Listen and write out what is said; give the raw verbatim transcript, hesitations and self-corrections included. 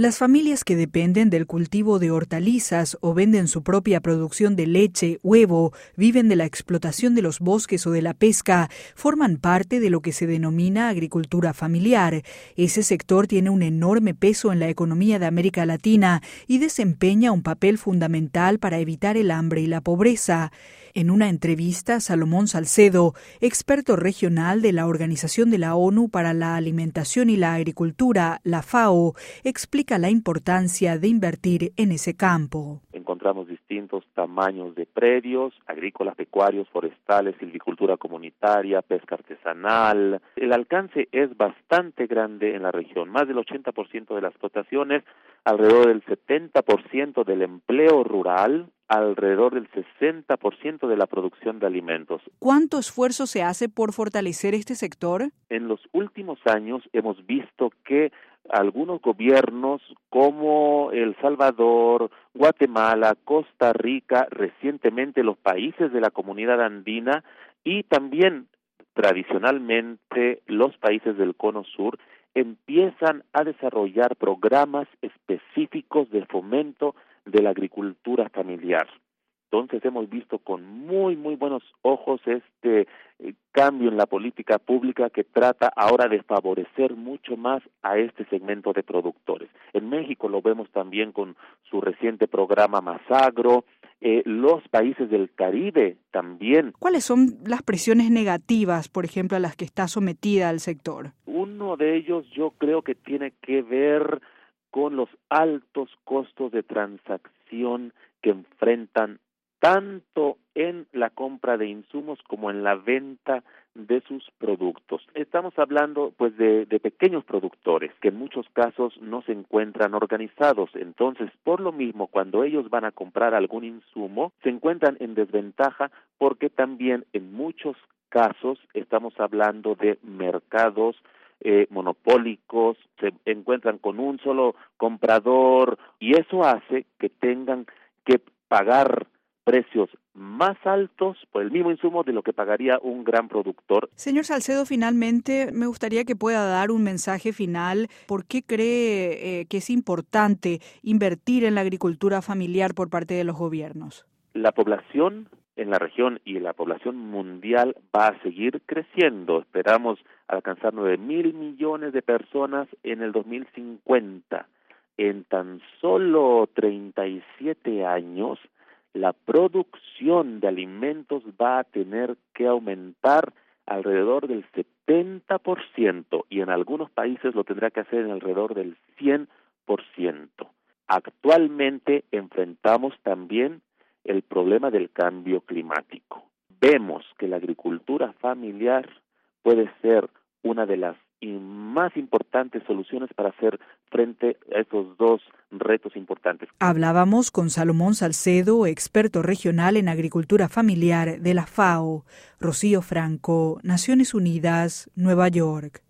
Las familias que dependen del cultivo de hortalizas o venden su propia producción de leche, huevo, viven de la explotación de los bosques o de la pesca, forman parte de lo que se denomina agricultura familiar. Ese sector tiene un enorme peso en la economía de América Latina y desempeña un papel fundamental para evitar el hambre y la pobreza. En una entrevista, Salomón Salcedo, experto regional de la Organización de la ONU para la Alimentación y la Agricultura, la FAO, explica la importancia de invertir en ese campo. Encontramos distintos tamaños de predios, agrícolas, pecuarios, forestales, silvicultura comunitaria, pesca artesanal. El alcance es bastante grande en la región, más del ochenta por ciento de las explotaciones, alrededor del setenta por ciento del empleo rural, alrededor del sesenta por ciento de la producción de alimentos. ¿Cuánto esfuerzo se hace por fortalecer este sector? En los últimos años hemos visto que algunos gobiernos como El Salvador, Guatemala, Costa Rica, recientemente los países de la comunidad andina y también tradicionalmente los países del Cono Sur empiezan a desarrollar programas específicos de fomento de la agricultura familiar. Entonces hemos visto con muy, muy buenos ojos este eh, cambio en la política pública que trata ahora de favorecer mucho más a este segmento de productores. En México lo vemos también con su reciente programa Masagro, eh, los países del Caribe también. ¿Cuáles son las presiones negativas, por ejemplo, a las que está sometida el sector? Uno de ellos yo creo que tiene que ver con los altos costos de transacción que enfrentan tanto en la compra de insumos como en la venta de sus productos. Estamos hablando pues de, de pequeños productores que en muchos casos no se encuentran organizados. Entonces, por lo mismo, cuando ellos van a comprar algún insumo, se encuentran en desventaja porque también en muchos casos estamos hablando de mercados Eh, monopólicos, se encuentran con un solo comprador y eso hace que tengan que pagar precios más altos por el mismo insumo de lo que pagaría un gran productor. Señor Salcedo, finalmente me gustaría que pueda dar un mensaje final. ¿Por qué cree eh, que es importante invertir en la agricultura familiar por parte de los gobiernos? La población en la región y la población mundial va a seguir creciendo. Esperamos alcanzar nueve mil millones de personas en el dos mil cincuenta. En tan solo treinta y siete años, la producción de alimentos va a tener que aumentar alrededor del setenta por ciento y en algunos países lo tendrá que hacer en alrededor del cien por ciento. Actualmente enfrentamos también el problema del cambio climático. Vemos que la agricultura familiar puede ser una de las más importantes soluciones para hacer frente a estos dos retos importantes. Hablábamos con Salomón Salcedo, experto regional en agricultura familiar de la FAO. Rocío Franco, Naciones Unidas, Nueva York.